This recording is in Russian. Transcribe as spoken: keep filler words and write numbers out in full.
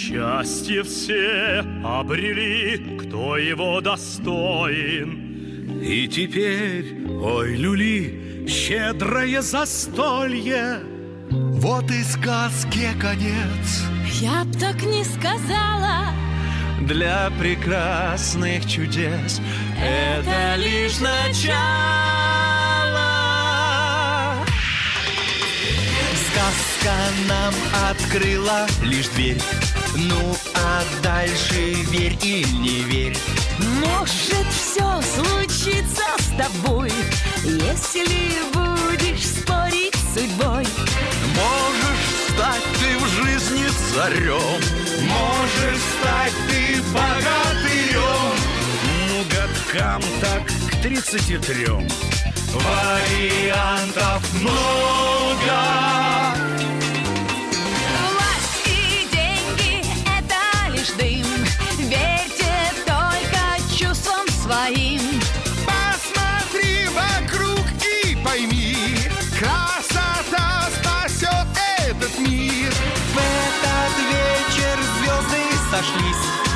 Счастье все обрели, кто его достоин. И теперь, ой, люли, щедрое застолье. Вот и сказке конец. Я б так не сказала. Для прекрасных чудес это лишь начало. Сказка нам открыла лишь дверь. Ну, а дальше верь или не верь. Может, все случится с тобой, если будешь спорить с судьбой. Можешь стать ты в жизни царем, можешь стать ты богатырем. Ну, годкам так к тридцати трем вариантов много. Власть и деньги — это лишь дым. Верьте только чувствам своим. Посмотри вокруг и пойми, красота спасет этот мир. В этот вечер звезды сошлись.